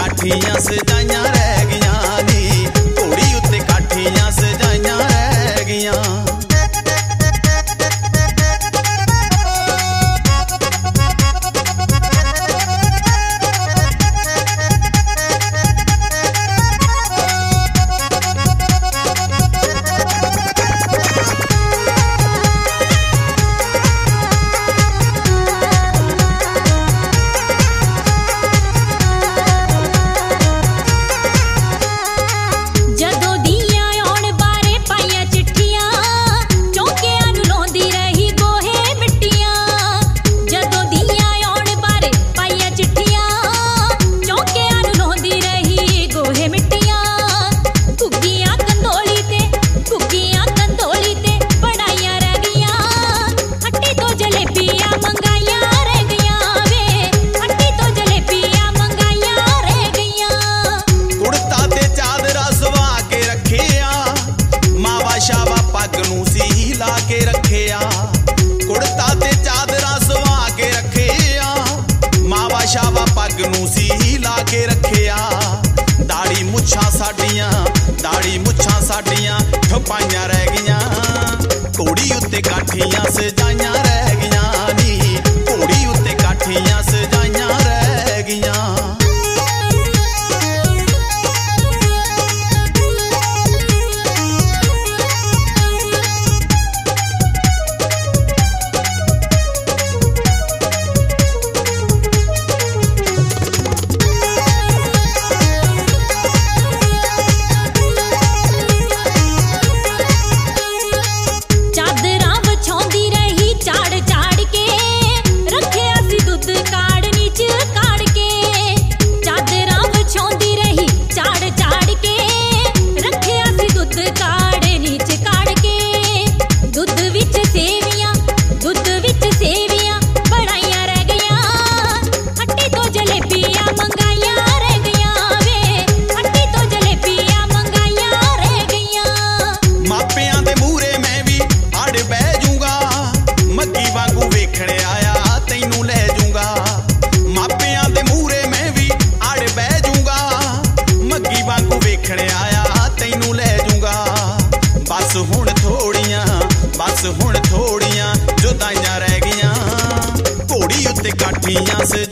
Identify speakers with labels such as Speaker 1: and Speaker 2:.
Speaker 1: काठियां सजाइयां रह गईयां नी, घोड़ी उत्ते काठियां सजाइयां रह गईयां। शावा पग नूं सी ला के रखिया, दाड़ी मुछां साडियां ठपाइयां रह गईयां, घोड़ी उत्ते काठियां सजाइयां रह गईयां नी, घोड़ी उत्ते काठियां सजाइयां रह गईयां। बस हुण थोड़ियां जुदाइयां रह गईयां, घोड़ी उत्ते काठियां